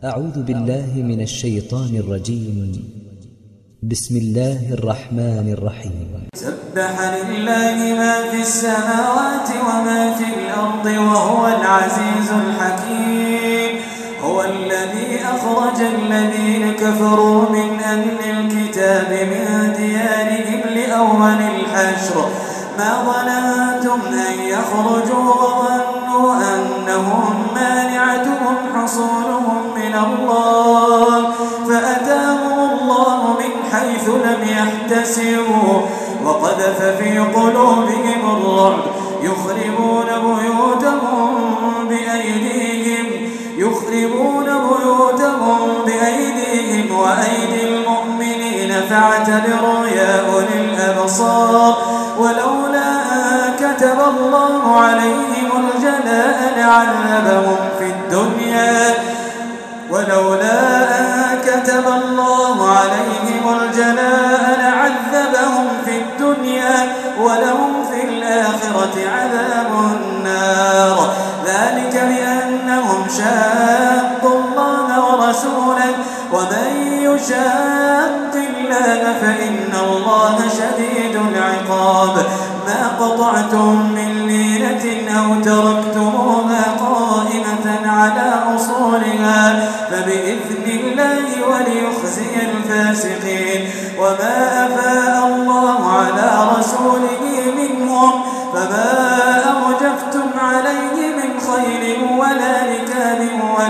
أعوذ بالله من الشيطان الرجيم. بسم الله الرحمن الرحيم. سبح لله ما في السماوات وما في الأرض وهو العزيز الحكيم. هو الذي أخرج الذين كفروا من أهل الكتاب من ديارهم لأول الحشر ما ظننتم أن يخرجوا وظنوا أنهم مانعتهم حصولهم من الله فأتاهم الله من حيث لم يحتسبوا وقذف في قلوبهم الرعب يخربون بأيديهم وأيدي المؤمنين فاعتبروا يا أولي الأبصار. ولولا أن كتب الله عليهم الجلاء لعذبهم في الدنيا ولهم في الآخرة عذاب النار. ذلك بأنهم شاقوا الله ورسوله ومن يشاق الله فإن الله شديد العقاب. ما قطعتم من لينة أو تركتموها قائمة على أصولها فبإذن الله وليخزي الفاسقين. وما أفاء الله على رسوله منهم فما أوجفتم عليه من خيل ولا ركاب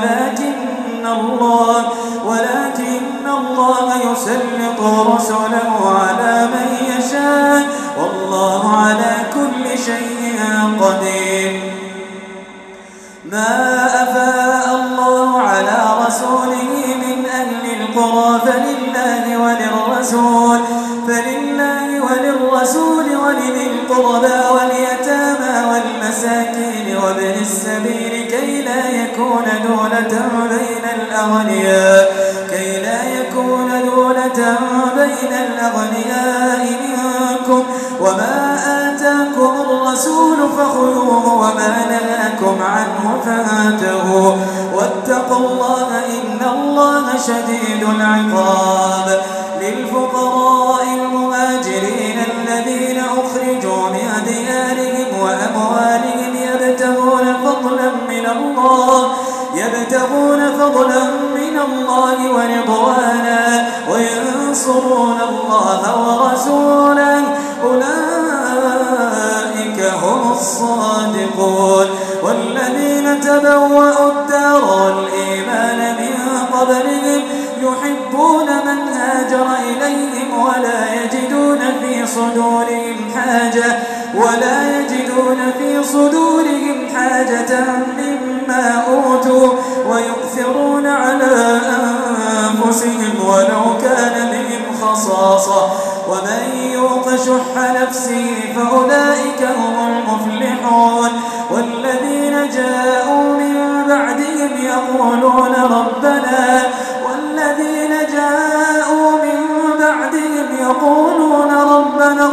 ولكن الله يسلط رسله على من يشاء والله على كل شيء قدير. ما أفاء الله على رسوله من أهل القرى فلله وللرسول ولذي القربى واليتامى والمساكين وابن السبيل كي لا يكون دولة بين الأغنياء منكم. وما آتاكم الرسول فخذوه وما نهاكم عنه فانتهوا واتقوا الله إن الله شديد العقاب. للفقراء المهاجرين الذين أخرجوا من ديارهم وأموالهم يبتغون فضلا من الله ورضوانا وينصرون الله ورسوله أولئك هم الصادقون. والذين تبوأوا الدار والإيمان من قبلهم يحبون من هاجر إليهم ولا يجدون في صدورهم حاجة مما أوتوا ويؤثرون على أنفسهم ولو كان بهم خصاصة ومن يوق شح نفسه فأولئك هم المفلحون. والذين جاءوا من بعدهم يقولون ربنا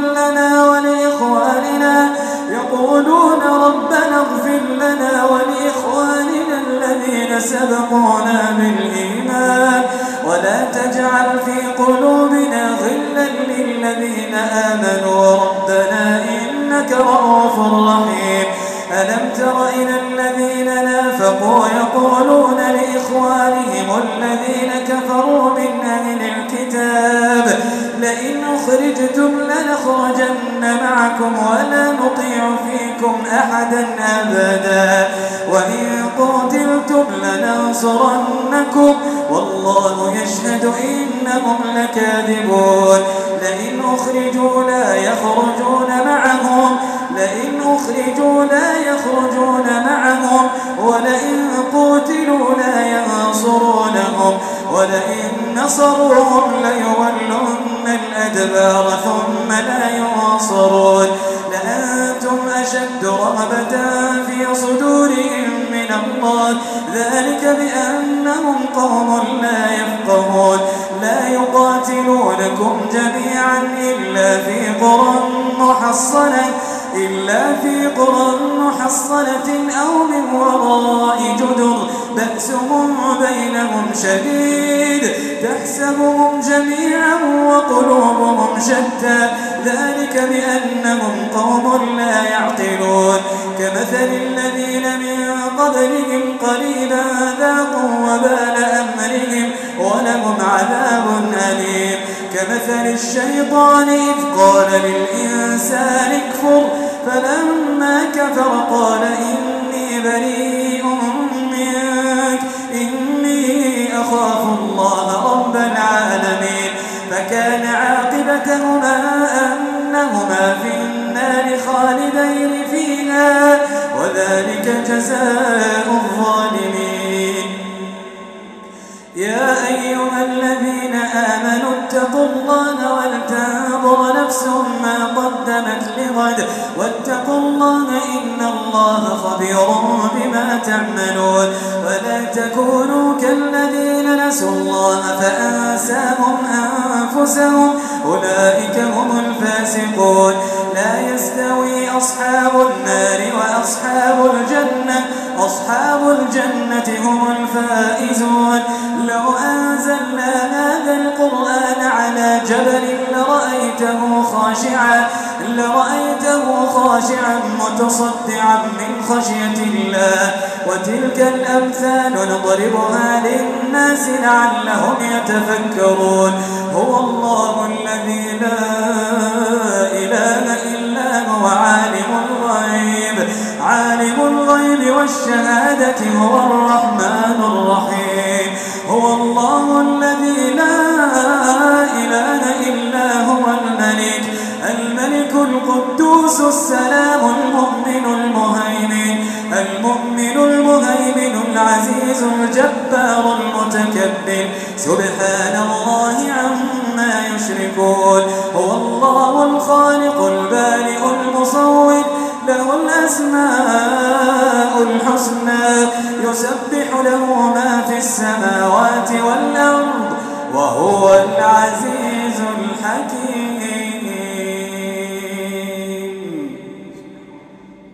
اغفر لنا ولإخواننا الذين سبقونا بالإيمان ولا تجعل في قلوبنا غلا للذين آمنوا ربنا إنك رؤوف رحيم. ألم تر إلى الذين نافقوا يقولون لإخوانهم الذين كفروا من أهل الكتاب لئن أخرجتم لنخرجن معكم ولا نطيع فيكم أحدا أبدا وإن قتلتم لننصرنكم والله يشهد إنهم لكاذبون. لئن أخرجوا لا يخرجون معهم ولئن قتلوا لا ينصرونهم ولئن نصروهم ليولن الأدبار ثم لا ينصرون. لأنتم أشد رهبة في صدورهم من الله ذلك بأنهم قوم لا يفقهون. لا يقاتلونكم جميعا إلا في قرى محصنة إلا في قرى محصنة أو من وراء جدر بأسهم بينهم شديد تحسبهم جميعا وقلوبهم شتى ذلك بأنهم قوم لا يعقلون كمثل الذين من قبلهم قريبا ذاقوا وبال أمرهم ولهم عذاب أليم كمثل الشيطان إذ قال للإنسان اكفر فلما كفر قال إني بريء منك إني أخاف الله رب العالمين فكان عاقبتهما أنهما في النار خالدين فيها وذلك جزاء الظالمين يا أيها الذين آمنوا اتقوا الله ولتنظر نفس ما قدمت لغد واتقوا الله إن الله خبير بما تعملون ولا تكونوا كالذين نسوا الله فأنساهم أنفسهم أولئك هم الفاسقون لا يستوي أصحاب النار وأصحاب الجنة أصحاب الجنة هم الفائزون لو أنزلنا هذا القرآن على جبل لرأيته خاشعا متصدعا من خشية الله وتلك الأمثال نضربها للناس لعلهم يتفكرون هو الله الذي لا إله إلا هو عالم الغيب والشهادة هو الرحمن الرحيم هو الله الذي لا إله إلا هو الملك القدوس السلام المؤمن المهيمن العزيز الجبار المتكبر سبحان الله عما يشركون هو الله الخالق البارئ المصور له الأسماء الحسنى يسبح له ما في السماوات والأرض وهو العزيز